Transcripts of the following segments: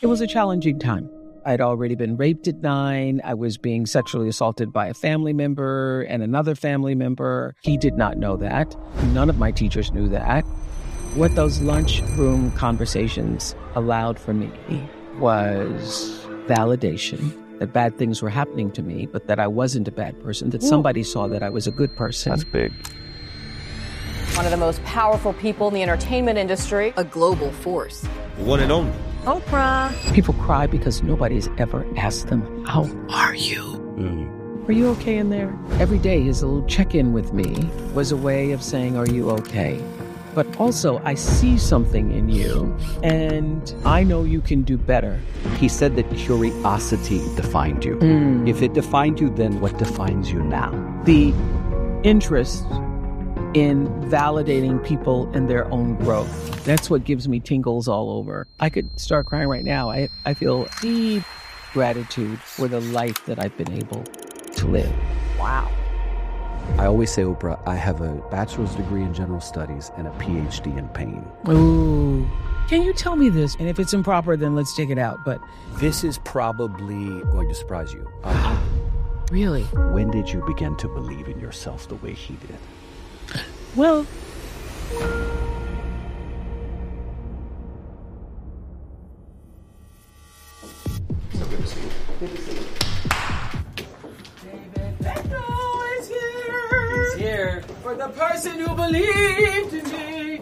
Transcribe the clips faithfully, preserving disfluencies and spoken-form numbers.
It was a challenging time. I'd already been raped at nine. I was being sexually assaulted by a family member and another family member. He did not know that. None of my teachers knew that. What those lunchroom conversations allowed for me was validation that bad things were happening to me, but that I wasn't a bad person, that somebody saw that I was a good person. That's big. One of the most powerful people in the entertainment industry, a global force. One and only. Oprah. People cry because nobody's ever asked them, how are you? Mm. Are you okay in there? Every day, his little check-in with me was a way of saying, are you okay? But also, I see something in you, and I know you can do better. He said that curiosity defined you. Mm. If it defined you, then what defines you now? The interest in validating people in their own growth. That's what gives me tingles all over. I could start crying right now. I, I feel deep gratitude for the life that I've been able to live. Wow. I always say, Oprah, I have a bachelor's degree in general studies and a P H D in pain. Ooh. Can you tell me this? And if it's improper, then let's take it out. But this is probably going to surprise you. Uh, really? When did you begin to believe in yourself the way he did? Well, So good to see you. good to see you. David Beckham is here. He's here. For the person who believed in me.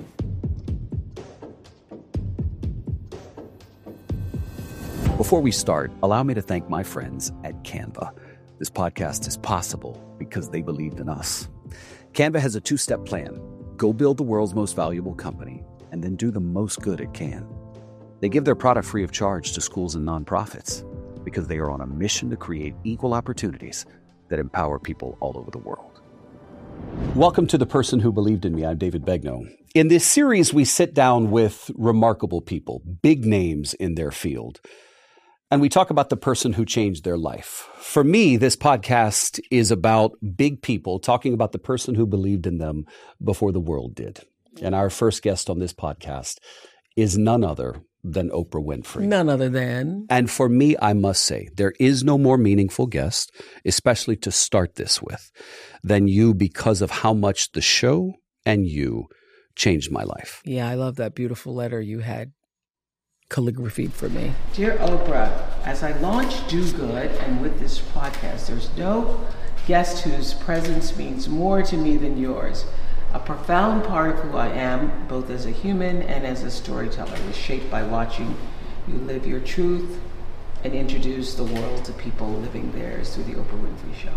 Before we start, allow me to thank my friends at Canva. This podcast is possible because they believed in us. Canva has a two-step plan. Go build the world's most valuable company, and then do the most good it can. They give their product free of charge to schools and nonprofits because they are on a mission to create equal opportunities that empower people all over the world. Welcome to The Person Who Believed in Me. I'm David Begnaud. In this series, we sit down with remarkable people, big names in their field, and we talk about the person who changed their life. For me, this podcast is about big people talking about the person who believed in them before the world did. And our first guest on this podcast is none other than Oprah Winfrey. None other than. And for me, I must say, there is no more meaningful guest, especially to start this with, than you because of how much the show and you changed my life. Yeah, I love that beautiful letter you had calligraphied for me. Dear Oprah, as I launch Do Good and with this podcast, there's no guest whose presence means more to me than yours. A profound part of who I am, both as a human and as a storyteller, was shaped by watching you live your truth and introduce the world to people living theirs through the Oprah Winfrey Show.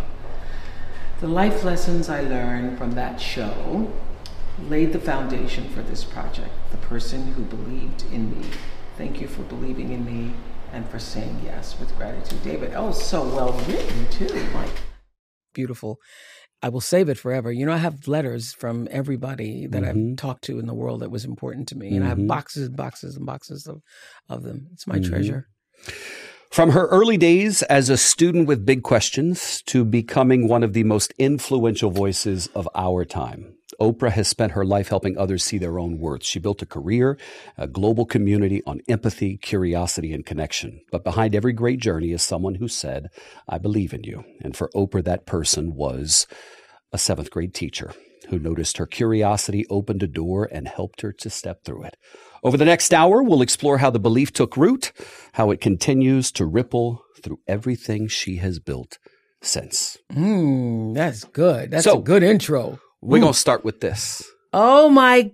The life lessons I learned from that show laid the foundation for this project, The Person Who Believed in Me. Thank you for believing in me and for saying yes with gratitude. David, oh, so well written too. Like, beautiful. I will save it forever. You know, I have letters from everybody that mm-hmm. I've talked to in the world that was important to me. And mm-hmm. I have boxes and boxes and boxes of, of them. It's my mm-hmm. treasure. From her early days as a student with big questions to becoming one of the most influential voices of our time, Oprah has spent her life helping others see their own worth. She built a career, a global community on empathy, curiosity, and connection. But behind every great journey is someone who said, I believe in you. And for Oprah, that person was a seventh grade teacher who noticed her curiosity, opened a door, and helped her to step through it. Over the next hour, we'll explore how the belief took root, how it continues to ripple through everything she has built since. Mm, that's good. That's so, a good intro. We're going to start with this. Oh, my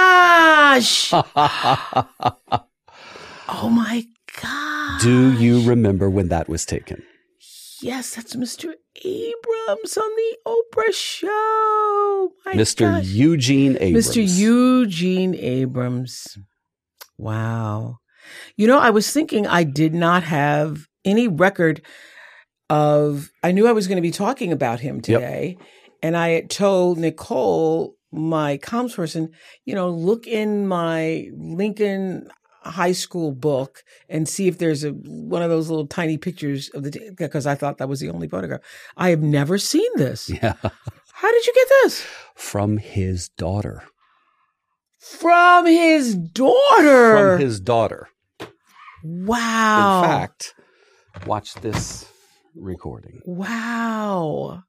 gosh. Oh, my gosh. Do you remember when that was taken? Yes, that's Mister Abrams on the Oprah Show. My Mister gosh. Eugene Abrams. Mister Eugene Abrams. Wow. You know, I was thinking I did not have any record of, I knew I was going to be talking about him today. Yep. And I had told Nicole, my comms person, you know, look in my Lincoln High School book and see if there's a one of those little tiny pictures of the, because I thought that was the only photograph. I have never seen this. Yeah. How did you get this? From his daughter. From his daughter. From his daughter. Wow. In fact, watch this recording. Wow.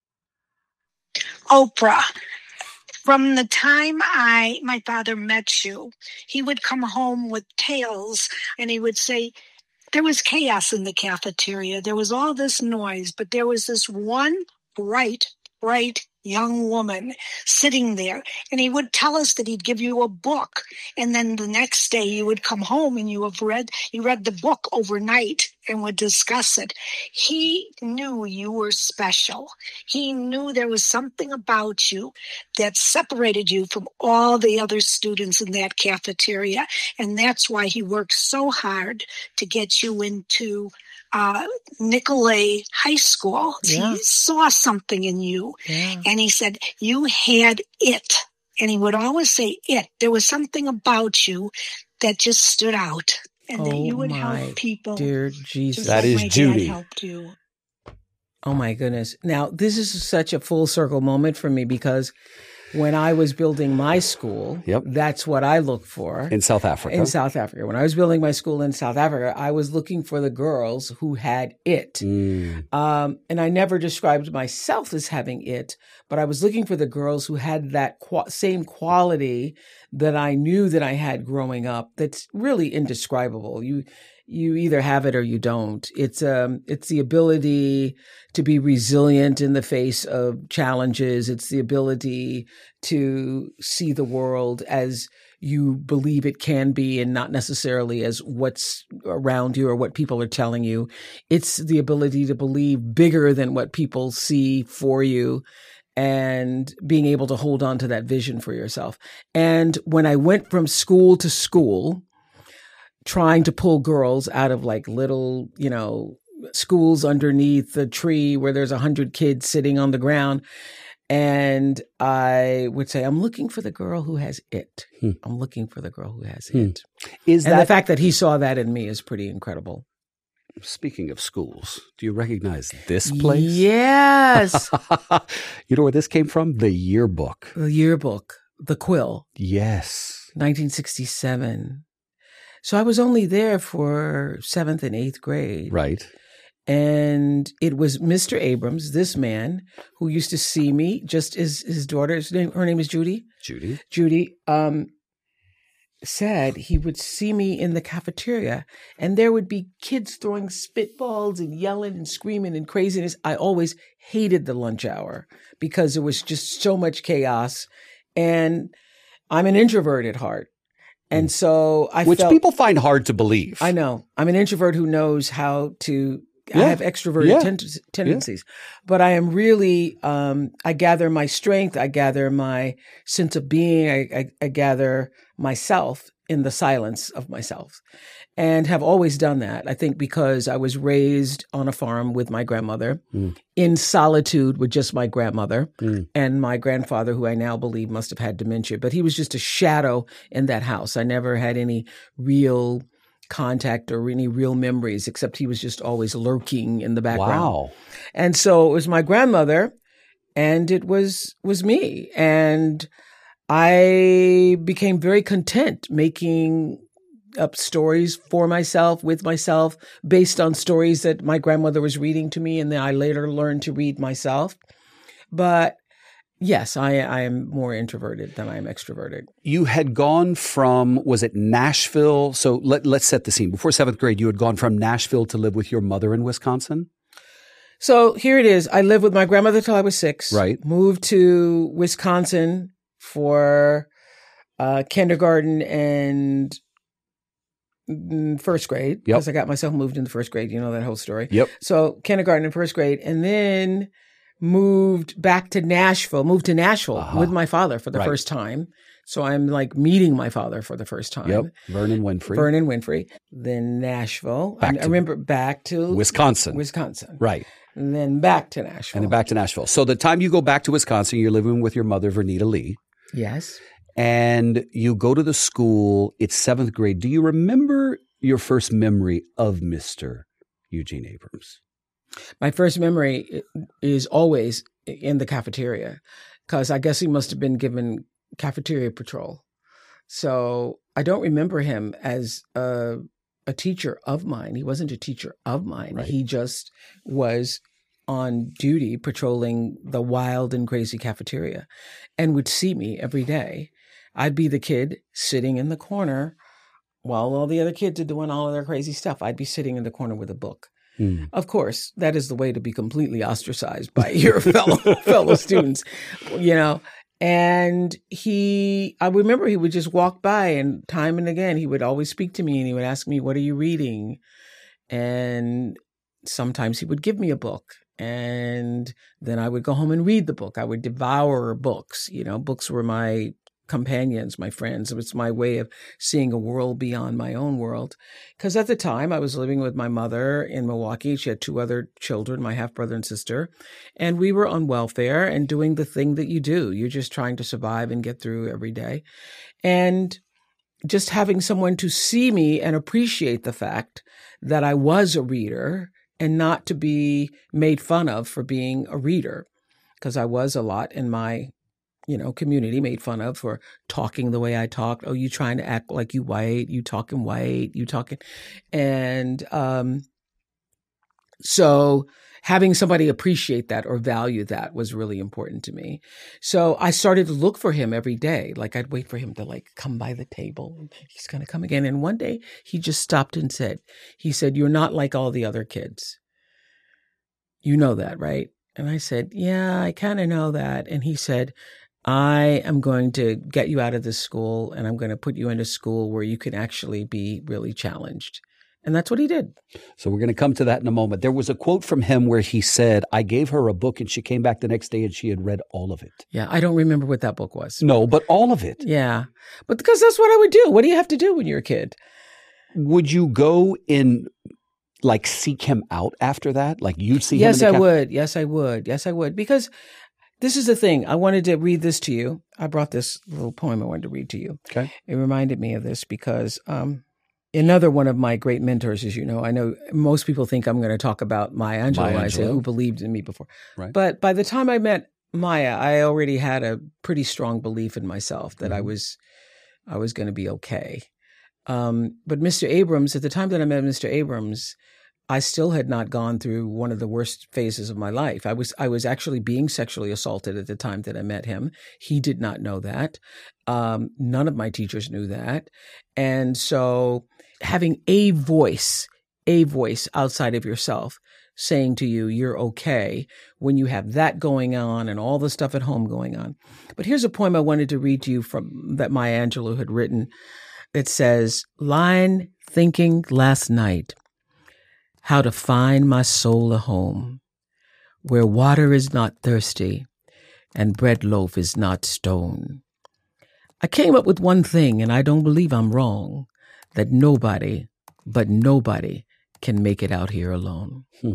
Oprah. From the time I, my father met you, he would come home with tales and he would say, there was chaos in the cafeteria. There was all this noise, but there was this one bright, bright young woman sitting there. And he would tell us that he'd give you a book. And then the next day you would come home and you have read, you read the book overnight and would discuss it. He knew you were special. He knew there was something about you that separated you from all the other students in that cafeteria. And that's why he worked so hard to get you into uh, Nicolet High School. Yeah. He saw something in you. Yeah. And he said, you had it. And he would always say it. There was something about you that just stood out. And oh that you would my help people. Dear Jesus. Just That like is my dad Judy. helped you. Oh my goodness. Now, this is such a full circle moment for me because when I was building my school, Yep. that's what I looked for. In South Africa. In South Africa. When I was building my school in South Africa, I was looking for the girls who had it. Mm. Um, and I never described myself as having it, but I was looking for the girls who had that qu- same quality that I knew that I had growing up. That's really indescribable. You, you either have it or you don't. It's, um, it's the ability to be resilient in the face of challenges. It's the ability to see the world as you believe it can be and not necessarily as what's around you or what people are telling you. It's the ability to believe bigger than what people see for you and being able to hold on to that vision for yourself. And when I went from school to school, trying to pull girls out of like little, you know, schools underneath the tree where there's a hundred kids sitting on the ground. And I would say, I'm looking for the girl who has it. Hmm. I'm looking for the girl who has hmm. it. Is and that the fact that he saw that in me is pretty incredible. Speaking of schools, do you recognize this place? Yes. You know where this came from? The yearbook. The yearbook. The Quill. Yes. nineteen sixty-seven. So I was only there for seventh and eighth grade. Right. And it was Mister Abrams, this man, who used to see me, just as his daughter's name, her name is Judy. Judy. Judy, um, said he would see me in the cafeteria and there would be kids throwing spitballs and yelling and screaming and craziness. I always hated the lunch hour because there was just so much chaos. And I'm an introvert at heart. And so I Which felt, people find hard to believe. I know. I'm an introvert who knows how to, Yeah. I have extroverted Yeah. ten- tendencies, yeah. but I am really, um, I gather my strength. I gather my sense of being. I, I, I gather myself in the silence of myself and have always done that. I think because I was raised on a farm with my grandmother mm. in solitude with just my grandmother mm. and my grandfather, who I now believe must have had dementia, but he was just a shadow in that house. I never had any real contact or any real memories, except he was just always lurking in the background. Wow. And so it was my grandmother and it was, was me. And I became very content making up stories for myself, with myself, based on stories that my grandmother was reading to me. And then I later learned to read myself. But yes, I, I am more introverted than I am extroverted. You had gone from, was it Nashville? So let, let's set the scene. Before seventh grade, you had gone from Nashville to live with your mother in Wisconsin? So here it is. I lived with my grandmother till I was six. Right. Moved to Wisconsin for uh, kindergarten and first grade. Because yep. I got myself moved into first grade. You know that whole story. Yep. So kindergarten and first grade. And then moved back to Nashville, moved to Nashville uh-huh. with my father for the right. first time. So I'm like meeting my father for the first time. Yep. Vernon Winfrey. Vernon Winfrey. Then Nashville. I, I remember back to Wisconsin. Wisconsin. Right. And then back to Nashville. And then back to Nashville. So the time you go back to Wisconsin, you're living with your mother, Vernita Lee. Yes. And you go to the school. It's seventh grade. Do you remember your first memory of Mister Eugene Abrams? My first memory is always in the cafeteria because I guess he must have been given cafeteria patrol. So I don't remember him as a a teacher of mine. He wasn't a teacher of mine. Right. He just was on duty patrolling the wild and crazy cafeteria and would see me every day. I'd be the kid sitting in the corner while all the other kids are doing all of their crazy stuff. I'd be sitting in the corner with a book. Mm. Of course, that is the way to be completely ostracized by your fellow fellow students, you know. And he, I remember he would just walk by, and time and again, he would always speak to me and he would ask me, "What are you reading?" And sometimes he would give me a book, and then I would go home and read the book. I would devour books. You know, books were my companions, my friends. It was my way of seeing a world beyond my own world. Because at the time I was living with my mother in Milwaukee. She had two other children, my half brother and sister, and we were on welfare and doing the thing that you do. You're just trying to survive and get through every day. And just having someone to see me and appreciate the fact that I was a reader and not to be made fun of for being a reader, because I was a lot in my you know, community made fun of for talking the way I talked. Oh, you trying to act like you white, you talking white, you talking. And um, so having somebody appreciate that or value that was really important to me. So I started to look for him every day. Like I'd wait for him to like come by the table. He's going to come again. And one day he just stopped and said, he said, "You're not like all the other kids. You know that, right?" And I said, "Yeah, I kind of know that." And he said, "I am going to get you out of this school and I'm going to put you in a school where you can actually be really challenged." And that's what he did. So we're going to come to that in a moment. There was a quote from him where he said, "I gave her a book and she came back the next day and she had read all of it." Yeah, I don't remember what that book was. No, but all of it. Yeah, but because that's what I would do. What do you have to do when you're a kid? Would you go in, like, seek him out after that? Like you'd see him Yes, in the I caf- would. Yes, I would. Yes, I would. Because this is the thing. I wanted to read this to you. I brought this little poem I wanted to read to you. Okay. It reminded me of this because um, another one of my great mentors, as you know, I know most people think I'm going to talk about Maya Angelou, Maya I say, Angelou. who believed in me before. Right. But by the time I met Maya, I already had a pretty strong belief in myself that mm-hmm. I was I was going to be okay. Um, but Mister Abrams, at the time that I met Mister Abrams, I still had not gone through one of the worst phases of my life. I was I was actually being sexually assaulted at the time that I met him. He did not know that. Um, none of my teachers knew that. And so having a voice, a voice outside of yourself saying to you, you're okay, when you have that going on and all the stuff at home going on. But here's a poem I wanted to read to you from that Maya Angelou had written. It says, "Lying thinking last night, how to find my soul a home, where water is not thirsty and bread loaf is not stone. I came up with one thing, and I don't believe I'm wrong, that nobody, but nobody, can make it out here alone." Hmm.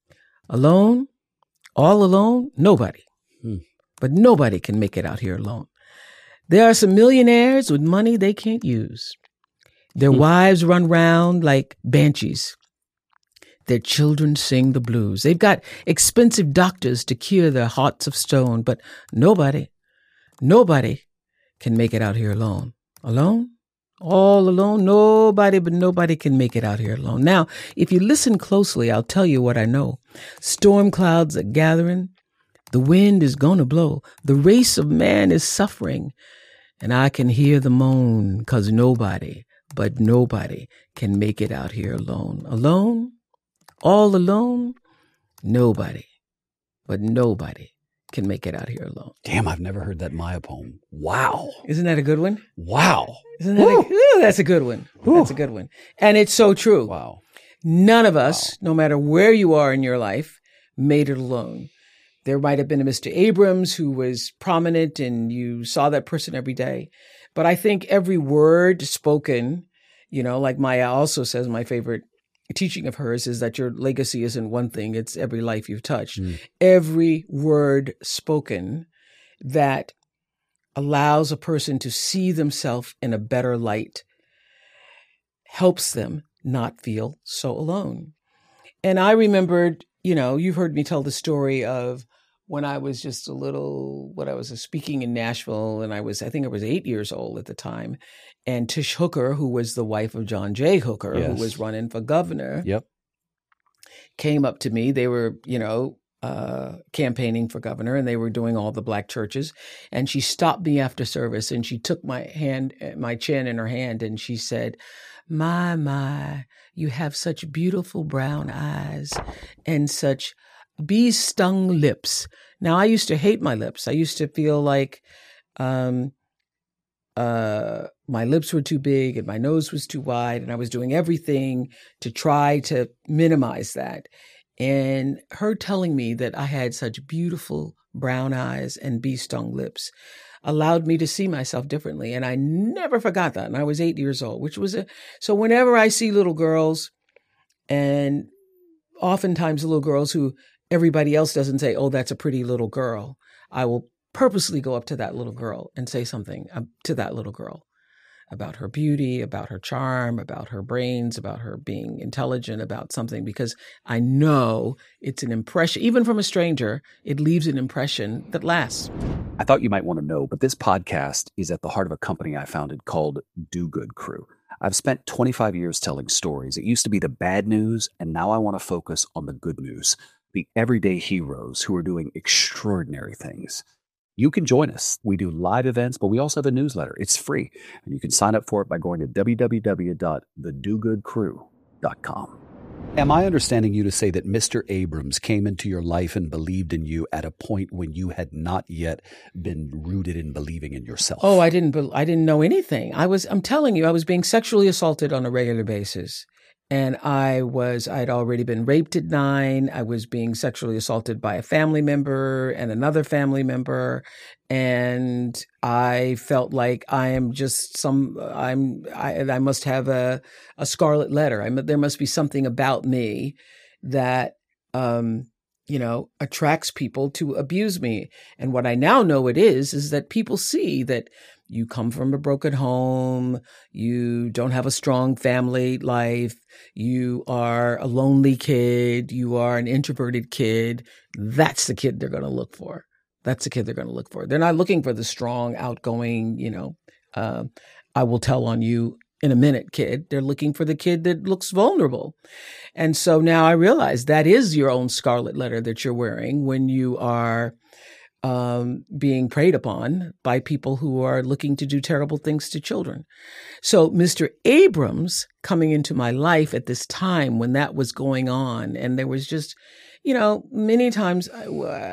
Alone? All alone? Nobody. Hmm. But nobody can make it out here alone. There are some millionaires with money they can't use. Their hmm. wives run round like banshees. Their children sing the blues. They've got expensive doctors to cure their hearts of stone, but nobody, nobody can make it out here alone. Alone? All alone? Nobody, but nobody can make it out here alone. Now, if you listen closely, I'll tell you what I know. Storm clouds are gathering. The wind is going to blow. The race of man is suffering. And I can hear the moan, because nobody, but nobody can make it out here alone. Alone? All alone? Nobody, but nobody can make it out here alone. Damn, I've never heard that Maya poem. Wow. Isn't that a good one? Wow. Isn't that a, ooh, that's a good one. Ooh. That's a good one. And it's so true. Wow. None of us, wow. no matter where you are in your life, made it alone. There might have been a Mister Abrams who was prominent and you saw that person every day. But I think every word spoken, you know, like Maya also says, my favorite teaching of hers is that your legacy isn't one thing, it's every life you've touched. Mm. Every word spoken that allows a person to see themselves in a better light helps them not feel so alone. And I remembered, you know, you've heard me tell the story of when I was just a little, what I was speaking in Nashville, and I was, I think I was eight years old at the time. And Tish Hooker, who was the wife of John J. Hooker, yes. who was running for governor, yep. came up to me. They were, you know, uh, campaigning for governor, and they were doing all the black churches. And she stopped me after service, and she took my hand, my chin in her hand, and she said, my, my, you have such beautiful brown eyes and such bee-stung lips. Now, I used to hate my lips. I used to feel like um, uh, my lips were too big and my nose was too wide, and I was doing everything to try to minimize that. And her telling me that I had such beautiful brown eyes and bee-stung lips allowed me to see myself differently. And I never forgot that. And I was eight years old, which was a, so whenever I see little girls, and oftentimes little girls who everybody else doesn't say, oh, that's a pretty little girl, I will purposely go up to that little girl and say something to that little girl about her beauty, about her charm, about her brains, about her being intelligent, about something, because I know it's an impression, even from a stranger, it leaves an impression that lasts. I thought you might want to know, but this podcast is at the heart of a company I founded called Do Good Crew. I've spent twenty-five years telling stories. It used to be the bad news, and now I want to focus on the good news, the everyday heroes who are doing extraordinary things. You can join us. We do live events, but we also have a newsletter. It's free. And you can sign up for it by going to w w w dot the do good crew dot com. Am I understanding you to say that Mister Abrams came into your life and believed in you at a point when you had not yet been rooted in believing in yourself? Oh, I didn't. Be- I didn't know anything. I was. I'm telling you, I was being sexually assaulted on a regular basis. And I was, I'd already been raped at nine. I was being sexually assaulted by a family member and another family member. And I felt like I am just some, I'm, I, I must have a, a scarlet letter. I there must be something about me that, um, you know, attracts people to abuse me. And what I now know it is, is that people see that you come from a broken home, you don't have a strong family life, you are a lonely kid, you are an introverted kid. That's the kid they're going to look for. That's the kid they're going to look for. They're not looking for the strong, outgoing, you know, uh, I will tell on you in a minute kid. They're looking for the kid that looks vulnerable. And so now I realize that is your own scarlet letter that you're wearing when you are Um, being preyed upon by people who are looking to do terrible things to children. So Mister Abrams coming into my life at this time when that was going on, and there was just, you know, many times I,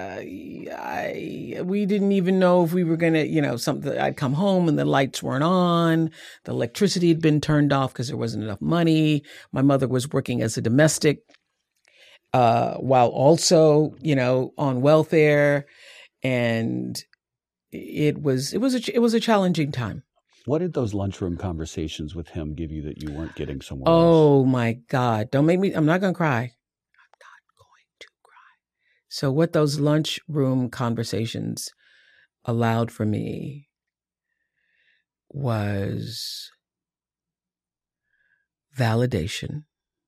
I we didn't even know if we were going to, you know, something. I'd come home and the lights weren't on, the electricity had been turned off because there wasn't enough money. My mother was working as a domestic, uh, while also, you know, on welfare. And it was it was a it was a challenging time. What did those lunchroom conversations with him give you that you weren't getting somewhere oh, else? My God. Don't make me, I'm not going to cry. I'm not going to cry. So what those lunchroom conversations allowed for me was validation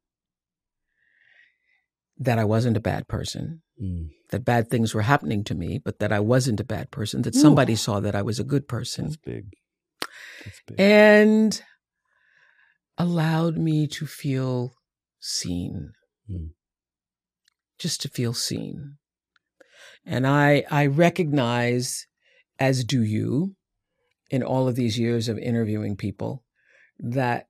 that I wasn't a bad person. Mm. That bad things were happening to me, but that I wasn't a bad person, that somebody Ooh. Saw that I was a good person. That's big. That's big. And allowed me to feel seen, mm. just to feel seen. And I, I recognize, as do you, in all of these years of interviewing people, that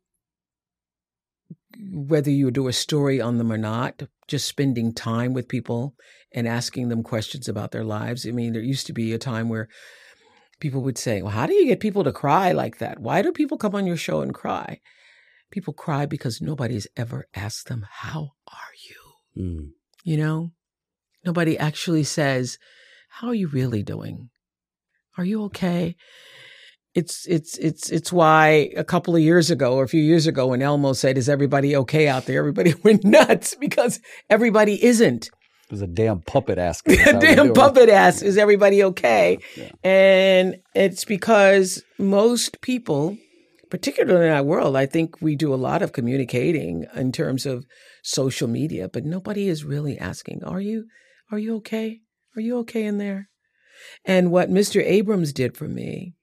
whether you do a story on them or not, just spending time with people and asking them questions about their lives. I mean, there used to be a time where people would say, well, how do you get people to cry like that? Why do people come on your show and cry? People cry because nobody's ever asked them, how are you? Mm. You know, nobody actually says, how are you really doing? Are you okay? It's it's it's it's why a couple of years ago or a few years ago when Elmo said, is everybody okay out there? Everybody went nuts because everybody isn't. It was a damn puppet asking. A damn puppet asked, is everybody okay? Yeah, yeah. And it's because most people, particularly in our world, I think we do a lot of communicating in terms of social media, but nobody is really asking, are you, are you okay? Are you okay in there? And what Mister Abrams did for me,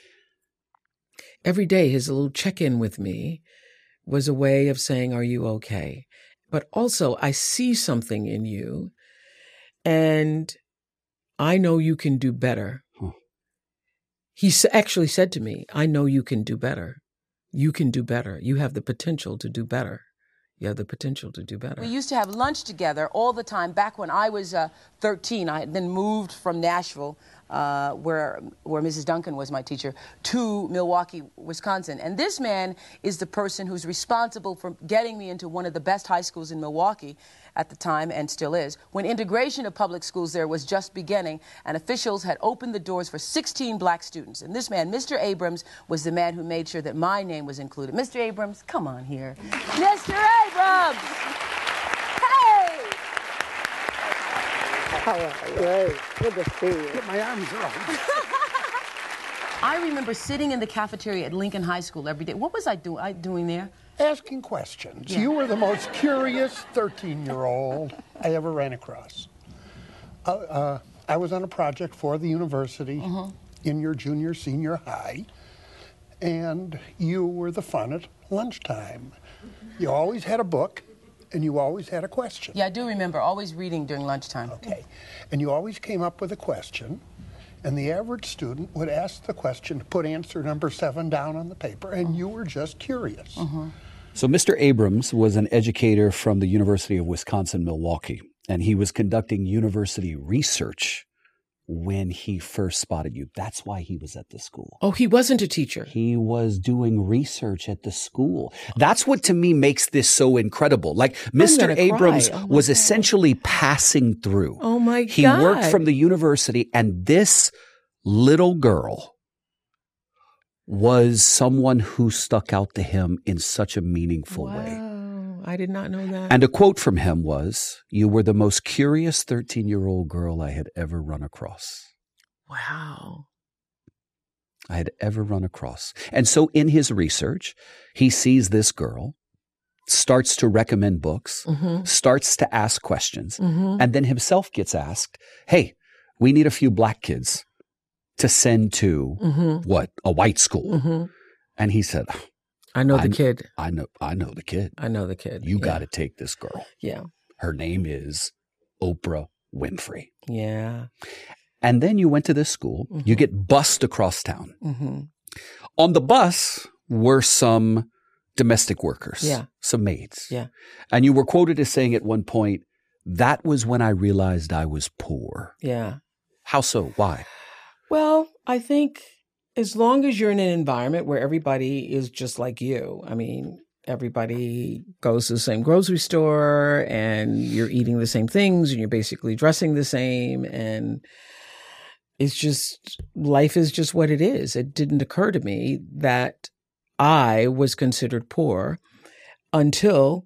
every day, his little check-in with me was a way of saying, are you okay? But also, I see something in you, and I know you can do better. Huh. He actually said to me, I know you can do better. You can do better. You have the potential to do better. You have the potential to do better. We used to have lunch together all the time. Back when I was uh, thirteen, I had then moved from Nashville, uh, where where Missus Duncan was my teacher, to Milwaukee, Wisconsin. And this man is the person who's responsible for getting me into one of the best high schools in Milwaukee at the time, and still is, when integration of public schools there was just beginning, and officials had opened the doors for sixteen black students. And this man, Mister Abrams, was the man who made sure that my name was included. Mister Abrams, come on here. Mister Abrams! Hey! How are you? Great. Good to see you. Get my arms around. I remember sitting in the cafeteria at Lincoln High School every day. What was I, do I doing there? Asking questions. Yeah. You were the most curious thirteen-year-old I ever ran across. Uh, uh, I was on a project for the university uh-huh. in your junior, senior high, and you were the fun at lunchtime. You always had a book, and you always had a question. Yeah, I do remember always reading during lunchtime. Okay. And you always came up with a question, and the average student would ask the question, put answer number seven down on the paper, and you were just curious. Uh-huh. So Mister Abrams was an educator from the University of Wisconsin-Milwaukee, and he was conducting university research when he first spotted you. That's why he was at the school. Oh, he wasn't a teacher. He was doing research at the school. That's what, to me, makes this so incredible. Like, Mister Abrams oh was God. essentially passing through. Oh, my God. He worked from the university, and this little girl was someone who stuck out to him in such a meaningful wow. way. I did not know that. And a quote from him was, "You were the most curious thirteen-year-old girl I had ever run across." Wow. I had ever run across. And so in his research, he sees this girl, starts to recommend books, mm-hmm. starts to ask questions, mm-hmm. and then himself gets asked, hey, we need a few black kids to send to mm-hmm. what? A white school. Mm-hmm. And he said, I know I, the kid. I know I know the kid. I know the kid. You yeah. got to take this girl. Yeah. Her name is Oprah Winfrey. Yeah. And then you went to this school. Mm-hmm. You get bused across town. Mm-hmm. On the bus were some domestic workers, yeah. some maids. Yeah. And you were quoted as saying at one point, that was when I realized I was poor. Yeah. How so? Why? Well, I think as long as you're in an environment where everybody is just like you, I mean, everybody goes to the same grocery store and you're eating the same things and you're basically dressing the same, and it's just, life is just what it is. It didn't occur to me that I was considered poor until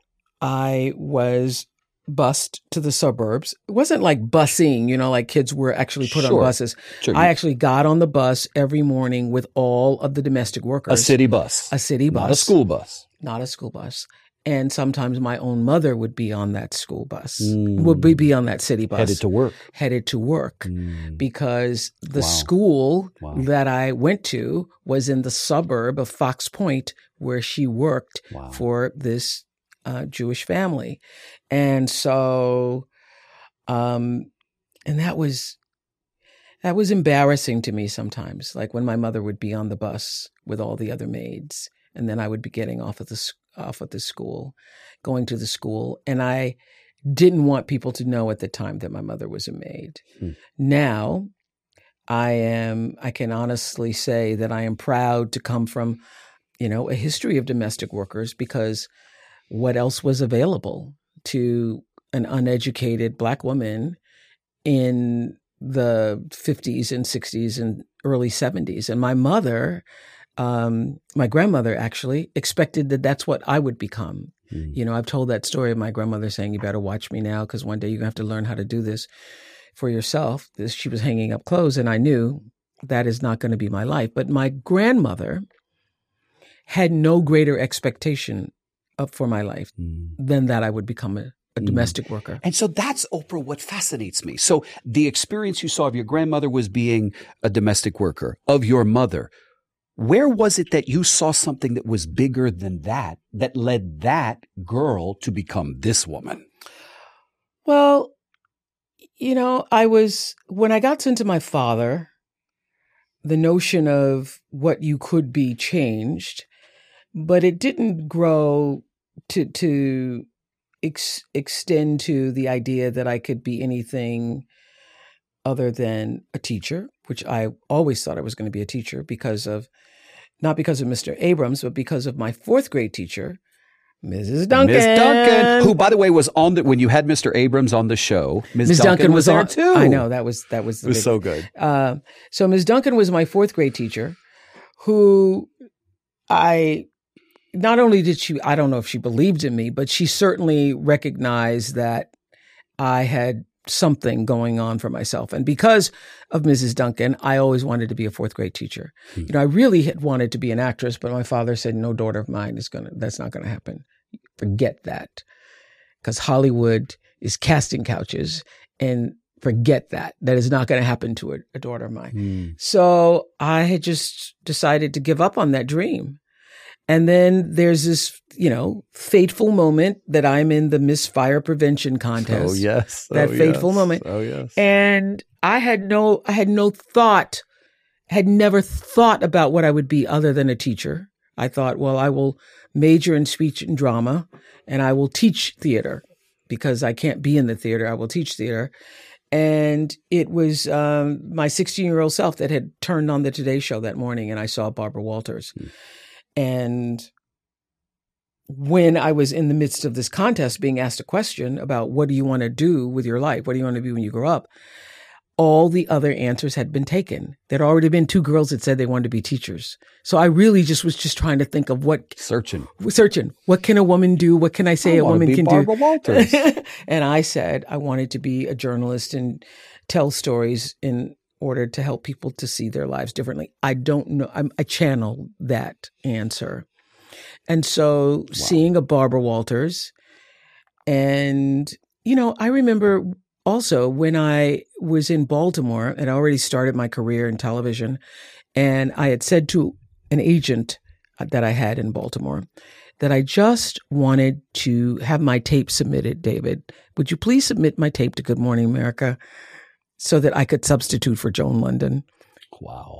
I was bused to the suburbs. It wasn't like busing, you know, like kids were actually put sure. on buses. Sure. I actually got on the bus every morning with all of the domestic workers. A city bus. A city bus. Not a school bus. Not a school bus. And sometimes my own mother would be on that school bus, mm. would be, be on that city bus. Headed to work. Headed to work. Mm. Because the wow. school wow. that I went to was in the suburb of Fox Point, where she worked wow. for this uh, Jewish family. And so, um, and that was, that was embarrassing to me sometimes, like when my mother would be on the bus with all the other maids, and then I would be getting off of the off at the school, going to the school. And I didn't want people to know at the time that my mother was a maid. Hmm. Now I am, I can honestly say that I am proud to come from, you know, a history of domestic workers, because what else was available to an uneducated Black woman in the fifties and sixties and early seventies. And my mother, Um, my grandmother actually expected that that's what I would become. Mm. You know, I've told that story of my grandmother saying, you better watch me now, because one day you're going to have to learn how to do this for yourself. This, she was hanging up clothes, and I knew that is not going to be my life. But my grandmother had no greater expectation of, for my life mm. than that I would become a, a domestic mm. worker. And so that's, Oprah, what fascinates me. So the experience you saw of your grandmother was being a domestic worker, of your mother. Where was it that you saw something that was bigger than that, that led that girl to become this woman? Well, you know, I was, when I got into my father, the notion of what you could be changed, but it didn't grow to, to ex- extend to the idea that I could be anything other than a teacher, which I always thought I was going to be a teacher because of, not because of Mister Abrams, but because of my fourth grade teacher, Missus Duncan. Miss Duncan, who, by the way, was on the, when you had Mister Abrams on the show, Miss Duncan, Duncan was, was there on, too. I know, that was, that was, the it was big, so good. Uh, so Miss Duncan was my fourth grade teacher who I, not only did she, I don't know if she believed in me, but she certainly recognized that I had something going on for myself. And because of Missus Duncan, I always wanted to be a fourth grade teacher. Hmm. You know, I really had wanted to be an actress, but my father said, no daughter of mine is going to, that's not going to happen. Forget that. Because Hollywood is casting couches, and forget that. That is not going to happen to a, a daughter of mine. Hmm. So I had just decided to give up on that dream. And then there's this, you know, fateful moment that I'm in the Miss Fire Prevention contest. Oh, yes. That oh, fateful yes. moment. Oh, yes. And I had no, I had no thought, had never thought about what I would be other than a teacher. I thought, well, I will major in speech and drama, and I will teach theater because I can't be in the theater. I will teach theater. And it was um, my sixteen-year-old self that had turned on the Today Show that morning, and I saw Barbara Walters. Hmm. And when I was in the midst of this contest being asked a question about what do you want to do with your life? What do you want to be when you grow up? All the other answers had been taken. There'd already been two girls that said they wanted to be teachers. So I really just was just trying to think of what... Searching. Searching. What can a woman do? What can I say I a woman be can Barbara do? Walters. And I said I wanted to be a journalist and tell stories in order to help people to see their lives differently. I don't know. I'm, I channel that answer. And so wow. seeing a Barbara Walters, and, you know, I remember also when I was in Baltimore and I already started my career in television, and I had said to an agent that I had in Baltimore that I just wanted to have my tape submitted. David, would you please submit my tape to Good Morning America so that I could substitute for Joan London? Wow.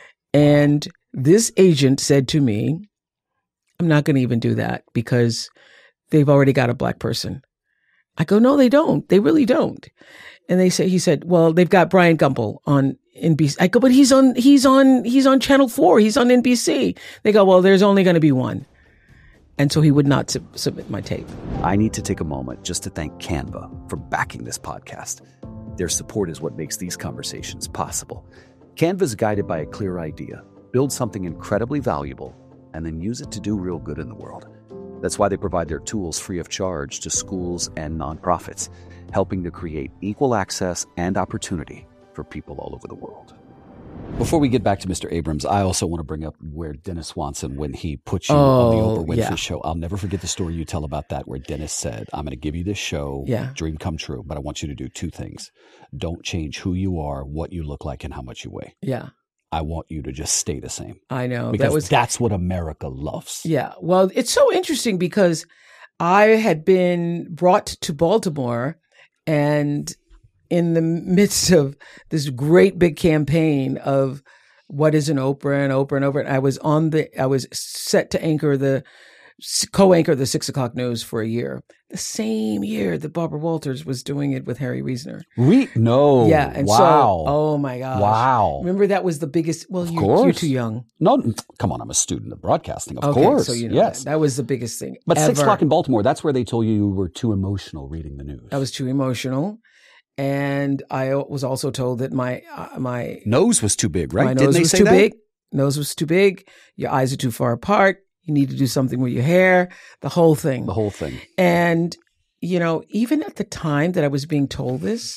And this agent said to me, I'm not going to even do that because they've already got a black person. I go, no, they don't. They really don't. And they say, he said, well, they've got Brian Gumbel on N B C. I go, but he's on, he's on, he's on Channel four. He's on N B C. They go, well, there's only going to be one. And so he would not sub- submit my tape. I need to take a moment just to thank Canva for backing this podcast. Their support is what makes these conversations possible. Canva is guided by a clear idea. Build something incredibly valuable and then use it to do real good in the world. That's why they provide their tools free of charge to schools and nonprofits, helping to create equal access and opportunity for people all over the world. Before we get back to Mister Abrams, I also want to bring up where Dennis Swanson, when he put you oh, on the Oprah Winfrey yeah. show, I'll never forget the story you tell about that, where Dennis said, I'm going to give you this show, yeah. dream come true, but I want you to do two things. Don't change who you are, what you look like, and how much you weigh. Yeah. I want you to just stay the same. I know. Because that was, that's what America loves. Yeah. Well, it's so interesting because I had been brought to Baltimore, and in the midst of this great big campaign of what is an Oprah and Oprah and Oprah, I was on the, I was set to anchor the, co-anchor the six o'clock news for a year. The same year that Barbara Walters was doing it with Harry Reasoner. Re- no. Yeah. And wow. so, oh my gosh. Wow. Remember that was the biggest, well, you, you're too young. No, come on. I'm a student of broadcasting. Of okay, course. So you know yes. that. that was the biggest thing. But ever. six o'clock in Baltimore, that's where they told you you were too emotional reading the news. I was too emotional. And I was also told that my, uh, my nose was too big, right? My Didn't nose they was say too that? big. Nose was too big. Your eyes are too far apart. You need to do something with your hair, the whole thing. The whole thing. And, you know, even at the time that I was being told this,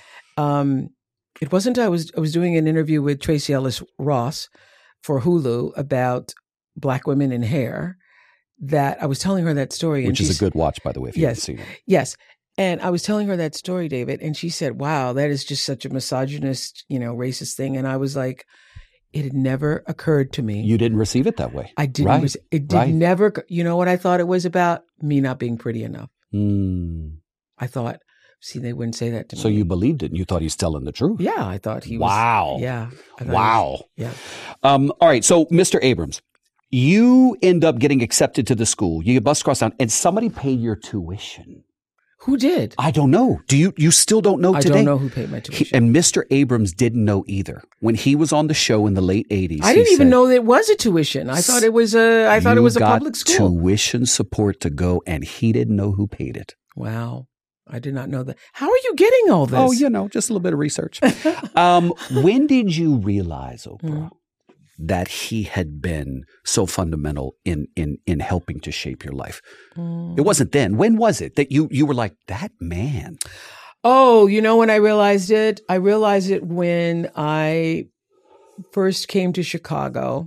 um, it wasn't, I was, I was doing an interview with Tracy Ellis Ross for Hulu about Black women in hair, that I was telling her that story. Which and is a good watch, by the way, if you yes, haven't seen it. Yes. And I was telling her that story, David, and she said, wow, that is just such a misogynist, you know, racist thing. And I was like, it had never occurred to me. You didn't receive it that way. I didn't. Right. Rec- it did right. never. You know what I thought it was about? Me not being pretty enough. Mm. I thought, see, they wouldn't say that to so me. So you believed it and you thought he's telling the truth. Yeah, I thought he was. Wow. Yeah. Wow. Was, yeah. Um, all right. So, Mister Abrams, you end up getting accepted to the school. You get bus across town and somebody paid your tuition. Who did? I don't know. Do you, you still don't know I today? I don't know who paid my tuition. He, and Mister Abrams didn't know either. When he was on the show in the late eighties, I didn't even said, know it was a tuition. I thought it was a, I thought it was a public school. Tuition support to go, and he didn't know who paid it. Wow. I did not know that. How are you getting all this? Oh, you know, just a little bit of research. um, when did you realize, Oprah, mm. that he had been so fundamental in in in helping to shape your life? Mm. It wasn't then. When was it that you you were like, that man? Oh, you know when I realized it? I realized it when I first came to Chicago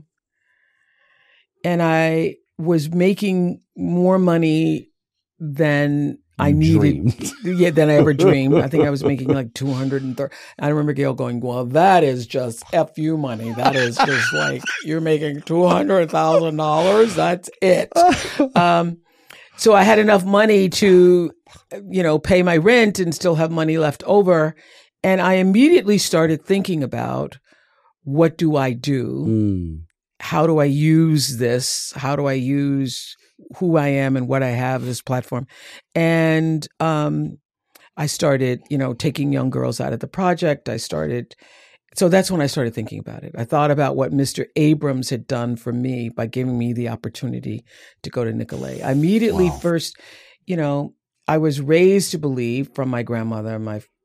and I was making more money than I needed, yeah, than I ever dreamed. I think I was making like two hundred thirty. I remember Gail going, well, that is just F you money. That is just like, you're making two hundred thousand dollars. That's it. Um, so I had enough money to, you know, pay my rent and still have money left over. And I immediately started thinking about, what do I do? Mm. How do I use this? How do I use who I am and what I have, this platform? And um, I started, you know, taking young girls out of the project. I started, so that's when I started thinking about it. I thought about what Mister Abrams had done for me by giving me the opportunity to go to Nicolet. I immediately wow. first, you know, I was raised to believe from my grandmother and my f-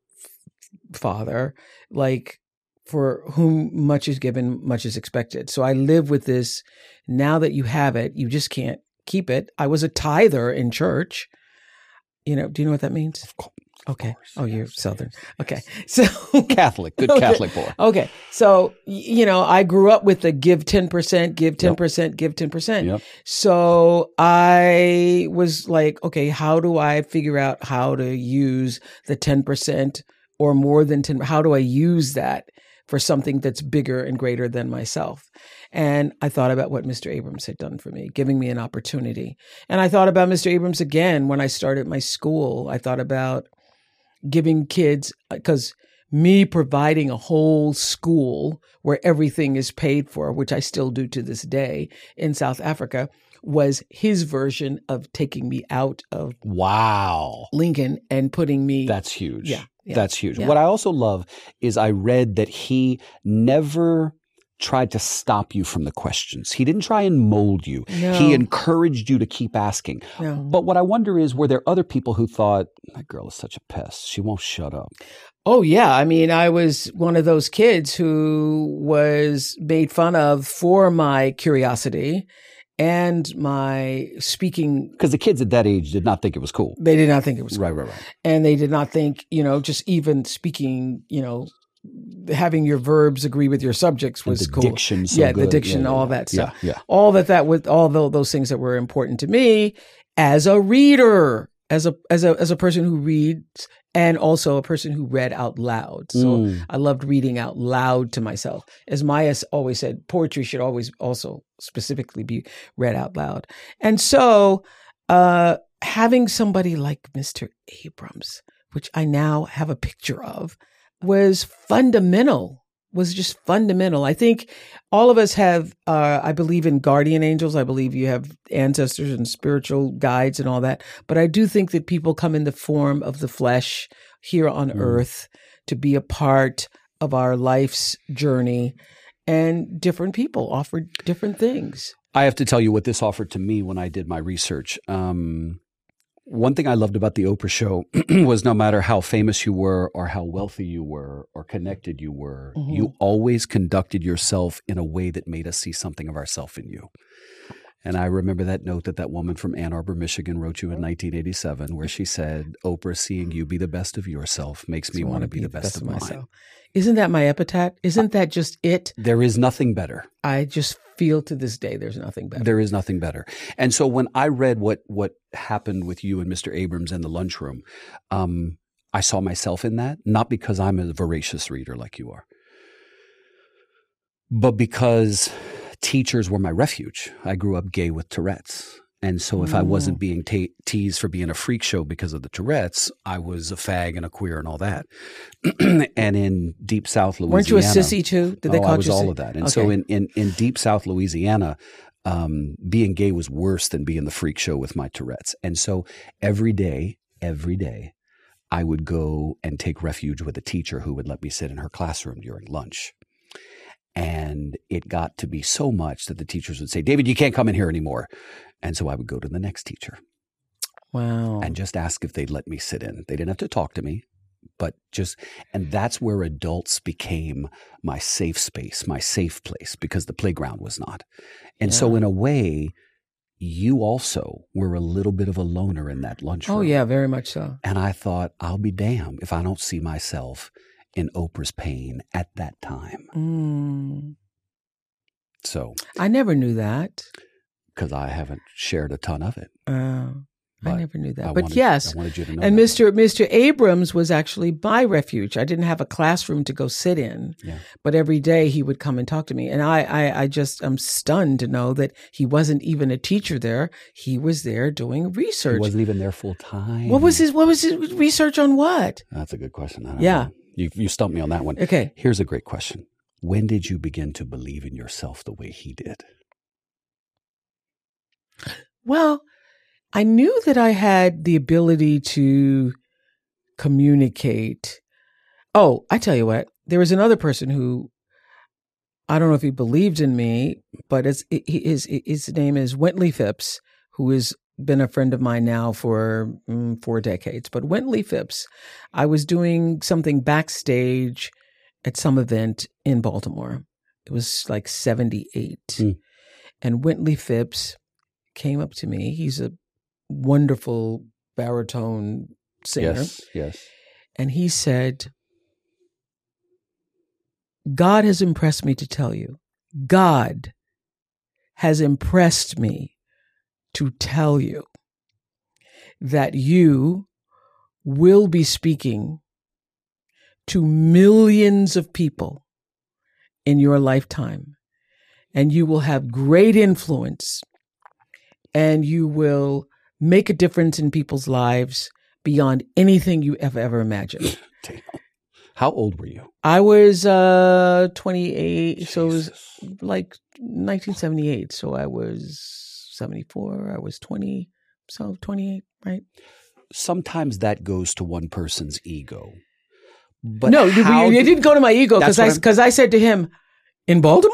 father, like, for whom much is given, much is expected. So I live with this, now that you have it, you just can't keep it. I was a tither in church. You know, do you know what that means? Of course. Okay. Of course, oh, you're yes, Southern. Yes, okay. Yes. So Catholic, good okay. Catholic boy. Okay. So, you know, I grew up with the give ten percent, give ten percent, yep. give ten percent. Yep. So I was like, okay, how do I figure out how to use the ten percent or more than ten? How do I use that for something that's bigger and greater than myself? And I thought about what Mister Abrams had done for me, giving me an opportunity. And I thought about Mister Abrams again when I started my school. I thought about giving kids, because me providing a whole school where everything is paid for, which I still do to this day in South Africa, was his version of taking me out of wow Lincoln and putting me. That's huge. Yeah. Yeah, That's huge. Yeah. What I also love is I read that he never tried to stop you from the questions. He didn't try and mold you. No. He encouraged you to keep asking. No. But what I wonder is, were there other people who thought, that girl is such a pest. She won't shut up? Oh, yeah. I mean, I was one of those kids who was made fun of for my curiosity and my speaking. Because the kids at that age did not think it was cool. They did not think it was cool. Right, right, right. And they did not think, you know, just even speaking, you know, having your verbs agree with your subjects was and the cool. Diction so yeah, good. the diction, yeah, all yeah, that stuff. Yeah, yeah. All that that was, all the, those things that were important to me as a reader, as a as a as a person who reads, and also a person who read out loud. So mm. I loved reading out loud to myself. As Maya always said, poetry should always also specifically be read out loud. And so uh, having somebody like Mister Abrams, which I now have a picture of, was fundamental, was just fundamental. I think all of us have, uh, I believe in guardian angels. I believe you have ancestors and spiritual guides and all that. But I do think that people come in the form of the flesh here on mm. earth to be a part of our life's journey. And different people offer different things. I have to tell you what this offered to me when I did my research. Um, One thing I loved about the Oprah show was no matter how famous you were or how wealthy you were or connected you were, mm-hmm. you always conducted yourself in a way that made us see something of ourselves in you. And I remember that note that that woman from Ann Arbor, Michigan wrote you in nineteen eighty-seven, where she said, Oprah, seeing you be the best of yourself makes me want to be the best, best of, of myself. Mine. Isn't that my epitaph? Isn't that just it? There is nothing better. I just feel to this day there's nothing better. There is nothing better. And so when I read what what happened with you and Mister Abrams in the lunchroom, um, I saw myself in that, not because I'm a voracious reader like you are, but because teachers were my refuge. I grew up gay with Tourette's. And so if mm. I wasn't being te- teased for being a freak show because of the Tourette's, I was a fag and a queer and all that. And in Deep South Louisiana. Weren't you a sissy too? Did they oh, call I was you all sissy? of that. And okay. so in, in, in Deep South Louisiana, um, being gay was worse than being the freak show with my Tourette's. And so every day, every day, I would go and take refuge with a teacher who would let me sit in her classroom during lunch. And it got to be so much that the teachers would say, David, you can't come in here anymore. And so I would go to the next teacher. Wow. And just ask if they'd let me sit in. They didn't have to talk to me, but just, and that's where adults became my safe space, my safe place, because the playground was not. And yeah. so in a way, you also were a little bit of a loner in that lunchroom. Oh, yeah, very much so. And I thought, I'll be damned if I don't see myself in Oprah's pain at that time. Mm. So I never knew that. Because I haven't shared a ton of it. Uh, I never knew that. I but wanted, yes, I wanted you to know and that. Mister Mister Abrams was actually my refuge. I didn't have a classroom to go sit in, yeah. but every day he would come and talk to me. And I, I, I just am stunned to know that he wasn't even a teacher there. He was there doing research. He wasn't even there full time. What was his, what was his research on what? That's a good question. I don't yeah. know. You, you stumped me on that one. Okay. Here's a great question. When did you begin to believe in yourself the way he did? Well, I knew that I had the ability to communicate. Oh, I tell you what, there was another person who, I don't know if he believed in me, but it's, his, his name is Wintley Phipps, who has been a friend of mine now for mm, four decades. But Wintley Phipps, I was doing something backstage at some event in Baltimore. It was like seventy-eight. Mm. And Wintley Phipps came up to me. He's a wonderful baritone singer. Yes, yes. And he said, God has impressed me to tell you. God has impressed me to tell you that you will be speaking to millions of people in your lifetime, and you will have great influence, and you will make a difference in people's lives beyond anything you have ever imagined. Damn. How old were you? I was uh, twenty-eight, Jesus. So it was like nineteen seventy-eight. So I was seventy-four, I was twenty, so twenty-eight, right? Sometimes that goes to one person's ego. But no, how it, it didn't go to my ego because I, because I said to him, in Baltimore?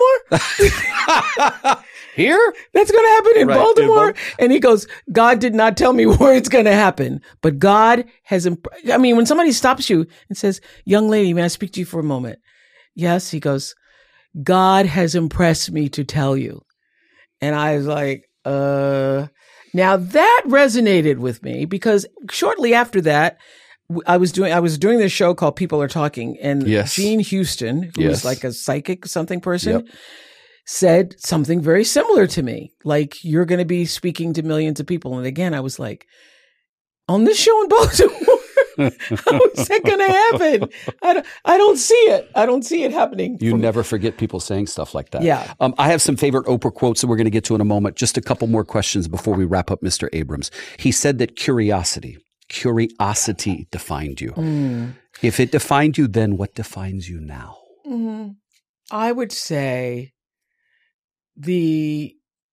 Here? That's going to happen in right, Baltimore? In Bal- and he goes, God did not tell me where it's going to happen. But God has, imp- I mean, when somebody stops you and says, young lady, may I speak to you for a moment? Yes. He goes, God has impressed me to tell you. And I was like, uh, now that resonated with me because shortly after that, I was doing I was doing this show called People Are Talking, and yes. Jean Houston, who yes. was like a psychic something person, yep. said something very similar to me. Like, you're going to be speaking to millions of people. And again, I was like, on this show in Baltimore, how is that going to happen? I don't, I don't see it. I don't see it happening. You never forget people saying stuff like that. Yeah. Um, I have some favorite Oprah quotes that we're going to get to in a moment. Just a couple more questions before we wrap up Mister Abrams. He said that curiosity, curiosity defined you. Mm. If it defined you, then what defines you now? Mm-hmm. I would say the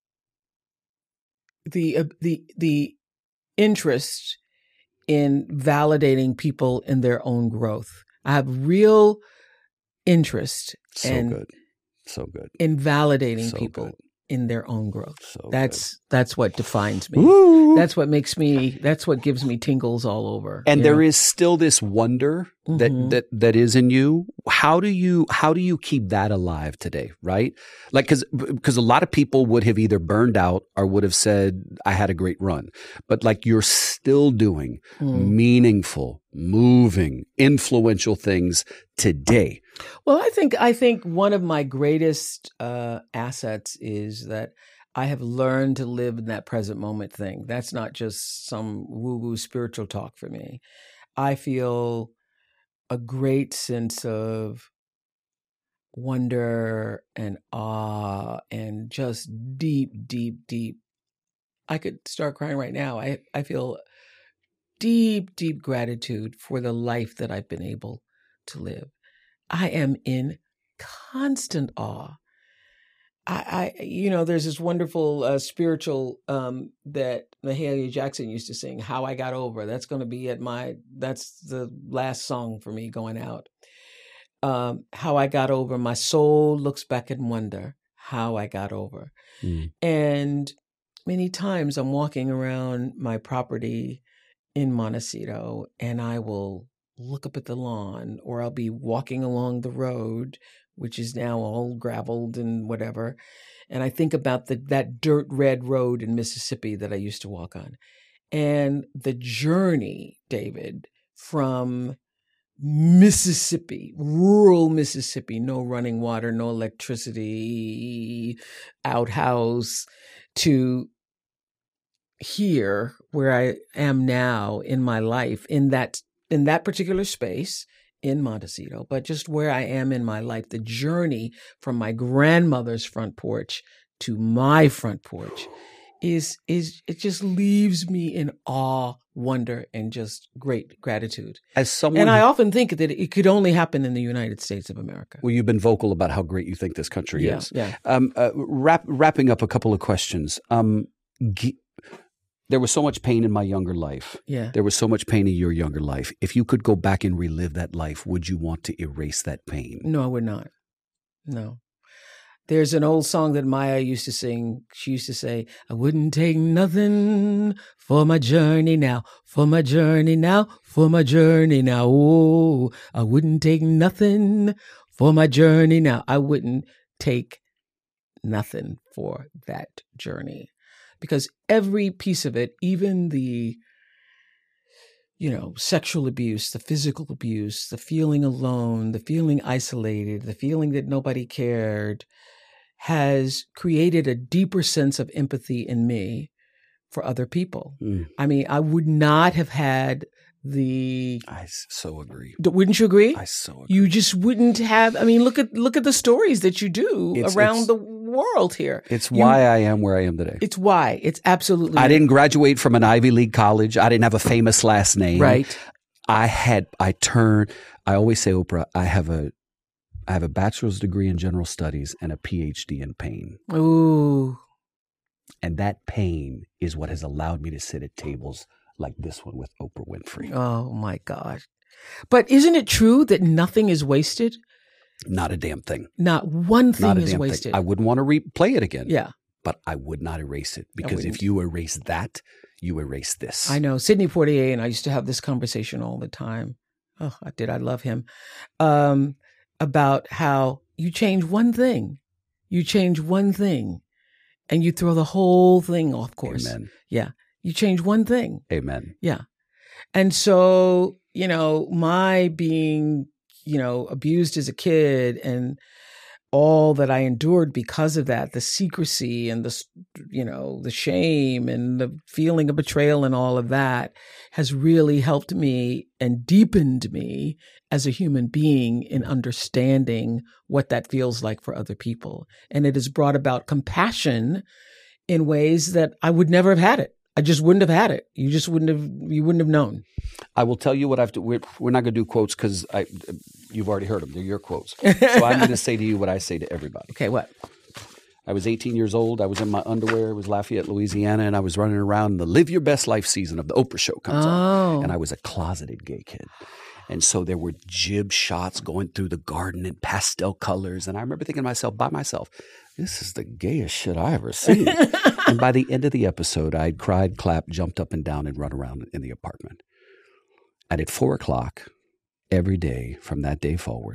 the uh, the the interest in validating people in their own growth. I have real interest so in, good. So good. in validating so people good. in their own growth. So that's good. that's what defines me. Woo! That's what makes me, that's what gives me tingles all over. And there know? is still this wonder mm-hmm. that, that that is in you how do you how do you keep that alive today, right? Like, because because a lot of people would have either burned out or would have said, I had a great run. But like, you're still doing mm. meaningful, moving, influential things today. Well, I think I think one of my greatest uh, assets is that I have learned to live in that present moment thing. That's not just some woo-woo spiritual talk for me. I feel a great sense of wonder and awe and just deep, deep, deep. I could start crying right now. I, I feel deep, deep gratitude for the life that I've been able to live. I am in constant awe. I, I you know, there's this wonderful uh, spiritual um, that Mahalia Jackson used to sing, How I Got Over. That's going to be at my, that's the last song for me going out. Um, how I got over, my soul looks back in wonder, how I got over. Mm. And many times I'm walking around my property in Montecito and I will look up at the lawn, or I'll be walking along the road, which is now all graveled and whatever. And I think about the, that dirt red road in Mississippi that I used to walk on. And the journey, David, from Mississippi, rural Mississippi, no running water, no electricity, outhouse, to here where I am now in my life, in that in that particular space in Montecito, but just where I am in my life, the journey from my grandmother's front porch to my front porch is, is it just leaves me in awe, wonder, and just great gratitude. As someone, and I often think that it could only happen in the United States of America. Well, you've been vocal about how great you think this country yeah, is. Yeah. Um, uh, wrap, wrapping up a couple of questions. Um, g- There was so much pain in my younger life. Yeah. There was so much pain in your younger life. If you could go back and relive that life, would you want to erase that pain? No, I would not. No. There's an old song that Maya used to sing. She used to say, I wouldn't take nothing for my journey now, for my journey now, for my journey now. Oh, I wouldn't take nothing for my journey now. I wouldn't take nothing for that journey. Because every piece of it, even the, you know, sexual abuse, the physical abuse, the feeling alone, the feeling isolated, the feeling that nobody cared, has created a deeper sense of empathy in me for other people. Mm. I mean, I would not have had the... I so agree. Wouldn't you agree? I so agree. You just wouldn't have... I mean, look at look at the stories that you do it's, around it's, the world here. It's you, why I am where I am today. It's why. It's absolutely... I didn't graduate from an Ivy League college. I didn't have a famous last name. Right. I had... I turned... I always say, Oprah, I have a... I have a bachelor's degree in general studies and a P H D in pain. Ooh. And that pain is what has allowed me to sit at tables like this one with Oprah Winfrey. Oh, my gosh. But isn't it true that nothing is wasted? Not a damn thing. Not one thing not a is damn wasted. Thing. I wouldn't want to replay it again. Yeah. But I would not erase it, because if you erase that, you erase this. I know. Sidney Poitier and I used to have this conversation all the time. Oh, I did. I love him. Um, about how you change one thing. You change one thing and you throw the whole thing off course. Amen. Yeah. You change one thing. Amen. Yeah. And so, you know, my being, you know, abused as a kid and all that I endured because of that, the secrecy and the, you know, the shame and the feeling of betrayal and all of that has really helped me and deepened me as a human being in understanding what that feels like for other people. And it has brought about compassion in ways that I would never have had it. I just wouldn't have had it. You just wouldn't have, you wouldn't have known. I will tell you what I've, to, we're, we're not going to do quotes because I, you've already heard them. They're your quotes. So I'm going to say to you what I say to everybody. Okay, what? I was eighteen years old. I was in my underwear. It was Lafayette, Louisiana, and I was running around. The Live Your Best Life season of the Oprah Show comes oh. on. And I was a closeted gay kid. And so there were jib shots going through the garden in pastel colors. And I remember thinking to myself, by myself, this is the gayest shit I ever seen. And by the end of the episode, I'd cried, clapped, jumped up and down, and run around in the apartment. And at four o'clock every day from that day forward,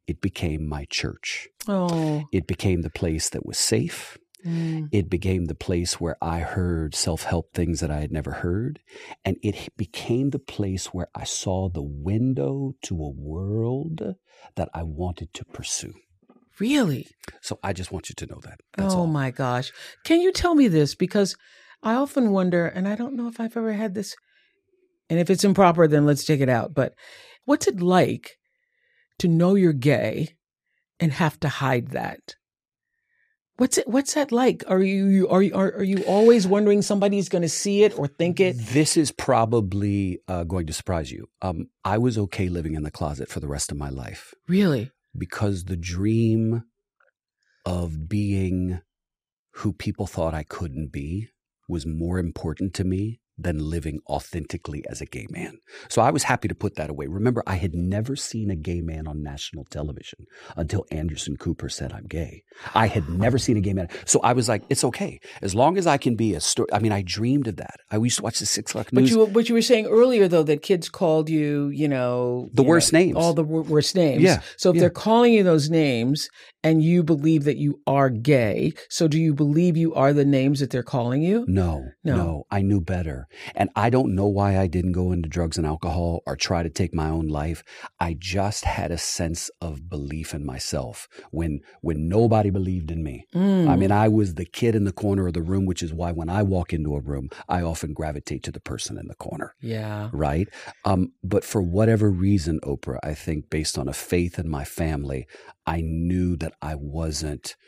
it became my church. Oh. It became the place that was safe. Mm. It became the place where I heard self-help things that I had never heard. And it became the place where I saw the window to a world that I wanted to pursue. Really? So I just want you to know that. That's oh, all. my gosh. Can you tell me this? Because I often wonder, and I don't know if I've ever had this, and if it's improper, then let's take it out. But what's it like to know you're gay and have to hide that? What's it? What's that like? Are you are you are, are you always wondering somebody's going to see it or think it? This is probably uh, going to surprise you. Um, I was okay living in the closet for the rest of my life. Really? Because the dream of being who people thought I couldn't be was more important to me than living authentically as a gay man. So I was happy to put that away. Remember, I had never seen a gay man on national television until Anderson Cooper said I'm gay. I had never seen a gay man. So I was like, it's okay. As long as I can be a story. I mean, I dreamed of that. I used to watch the six o'clock news. But you, but you were saying earlier, though, that kids called you, you know. The you worst know, names. All the wor- worst names. Yeah. So if yeah. they're calling you those names and you believe that you are gay, so do you believe you are the names that they're calling you? No, no, no. I knew better. And I don't know why I didn't go into drugs and alcohol or try to take my own life. I just had a sense of belief in myself when when nobody believed in me. Mm. I mean, I was the kid in the corner of the room, which is why when I walk into a room, I often gravitate to the person in the corner. Yeah. Right? Um, but for whatever reason, Oprah, I think based on a faith in my family, I knew that I wasn't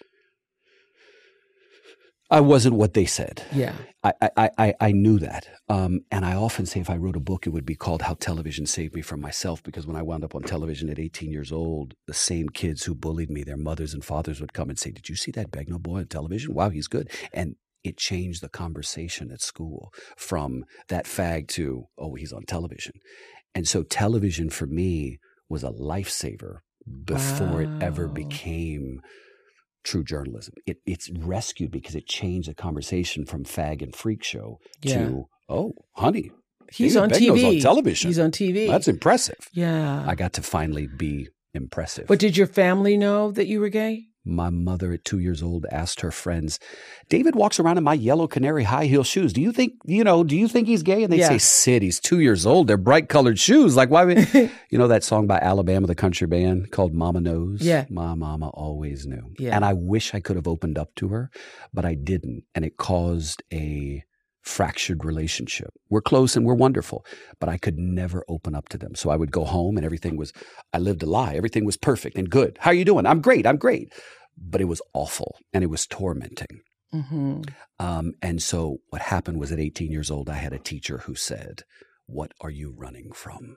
I wasn't what they said. Yeah. I I I, I knew that. Um, and I often say if I wrote a book, it would be called How Television Saved Me from Myself, because when I wound up on television at eighteen years old, the same kids who bullied me, their mothers and fathers would come and say, did you see that Begnaud boy on television? Wow, he's good. And it changed the conversation at school from that fag to, oh, he's on television. And so television for me was a lifesaver before wow. it ever became true journalism. It, it's rescued because it changed the conversation from fag and freak show yeah. to, oh, honey, he's on T V. On television. He's on T V. That's impressive. Yeah. I got to finally be impressive. But did your family know that you were gay? My mother at two years old asked her friends, David walks around in my yellow canary high heel shoes. Do you think, you know, do you think he's gay? And they'd yeah. say, Sid, he's two years old. They're bright colored shoes. Like, why would, you know, that song by Alabama, the country band called Mama Knows? Yeah. My mama always knew. Yeah. And I wish I could have opened up to her, but I didn't. And it caused a fractured relationship. We're close and we're wonderful, but I could never open up to them. So I would go home and everything was, I lived a lie. Everything was perfect and good. How are you doing? I'm great. I'm great. But it was awful and it was tormenting. Mm-hmm. Um, and so what happened was at eighteen years old, I had a teacher who said, what are you running from?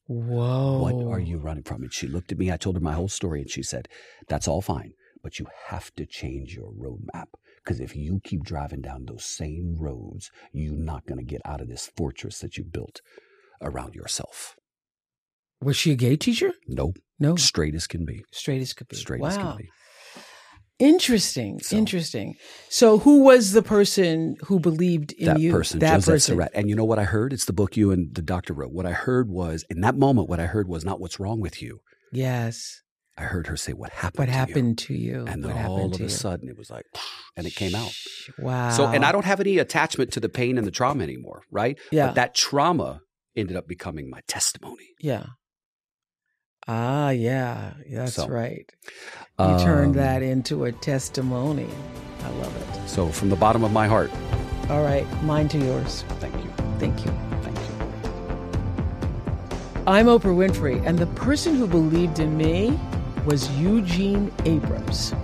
Whoa. What are you running from? And she looked at me. I told her my whole story and she said, that's all fine, but you have to change your roadmap. Because if you keep driving down those same roads, you're not going to get out of this fortress that you built around yourself. Was she a gay teacher? Nope. No. Straight as can be. Straight as could be. Straight wow. as can be. Interesting. So, Interesting. So who was the person who believed in that you? Person, that Josette person. Surratt. And you know what I heard? It's the book you and the doctor wrote. What I heard was, in that moment, what I heard was not what's wrong with you. Yes. I heard her say, what happened what to happened you? to you? And what then all of a you? sudden it was like, and it came out. Wow. So, and I don't have any attachment to the pain and the trauma anymore, right? Yeah. But that trauma ended up becoming my testimony. Yeah. Ah, yeah, that's so, right. You um, turned that into a testimony. I love it. So from the bottom of my heart. All right, mine to yours. Thank you. Thank you. Thank you. I'm Oprah Winfrey, and the person who believed in me was Eugene Abrams.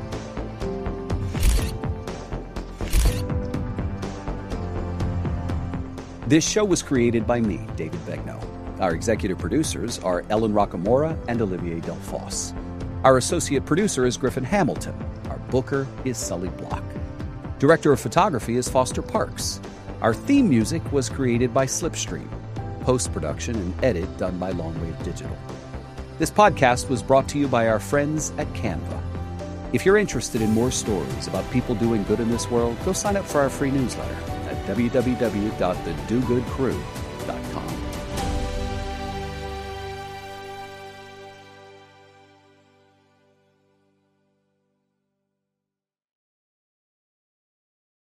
This show was created by me, David Begnaud. Our executive producers are Ellen Rocamora and Olivier Delfosse. Our associate producer is Griffin Hamilton. Our booker is Sully Block. Director of photography is Foster Parks. Our theme music was created by Slipstream. Post-production and edit done by Longwave Digital. This podcast was brought to you by our friends at Canva. If you're interested in more stories about people doing good in this world, go sign up for our free newsletter at w w w dot the do good crew dot com.